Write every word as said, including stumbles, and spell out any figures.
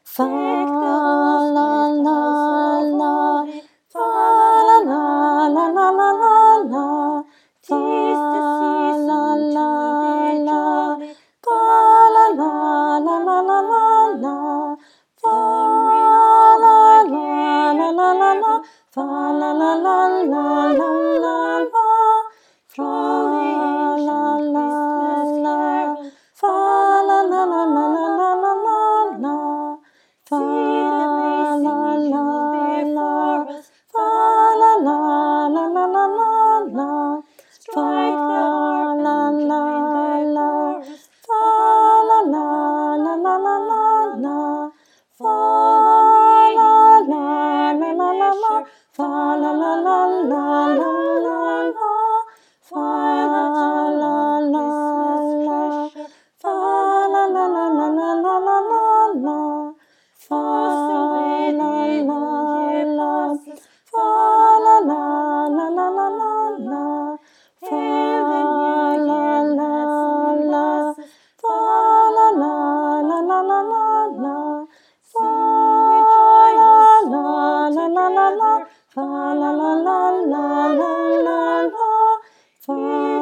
fa la la la, fa la la la la la la la, fa la la la, fa la la la la la la la, fa la la la la la la, fa la la la la la la la, fa la la la, fa la la la la la la la la, fa la la la, fa la la la la la la la, fa la la la, fa la la la la la la la, fa la la la la la la, fa la la la la la la la, fa la la la la, fa la la la la la la la la, fa la la la la, fa la la la la la la la, fa la la la la, fa la la la la la la la, fa la la la la la la, fa la la la la la la la, fa